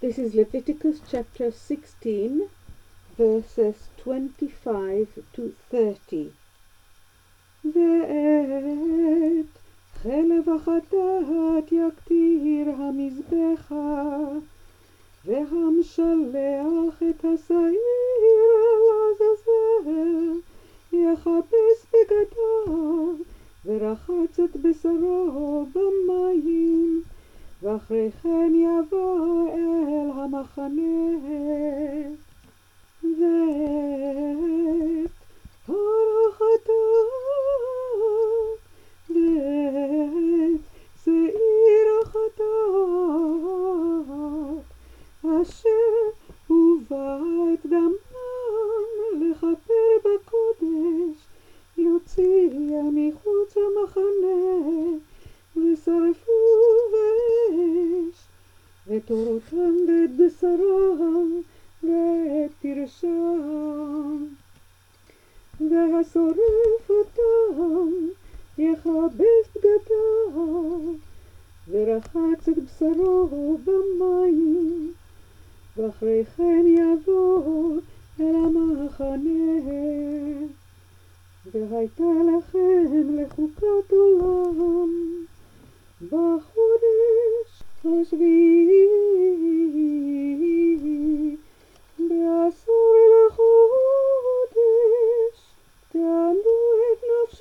This is Leviticus chapter 16, verses 25 to 30. ואת חלב החטאת יקטיר המזבח, והמשלח את השעיר לעזאזל יכבס בגדיו, ורחץ את בשרו במים, ואחרי כן יבוא אל המחנה. ואת פר החטאת ואת שעיר החטאת אשר הובא את דמם לכפר בקודש, יוציאה מחוץ המחנה ושרפו באש, ותורותם ואת בשרם ואת פרשם, והשורף אותם יכבס בגדיו, ורחץ את בשרו במים, ואחרי כן יבוא אל המחנה. והייתה לכם לחוקת עולם בחודש השביעי, בעשור לחודש תענדו את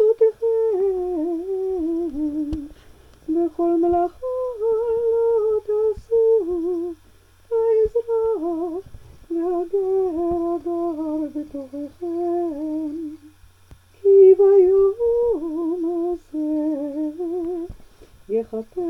נפשותיכם, בכל מלאכה לא תעשו, האזרח והגר הגר בתוככם, כי ביום הזה יכפר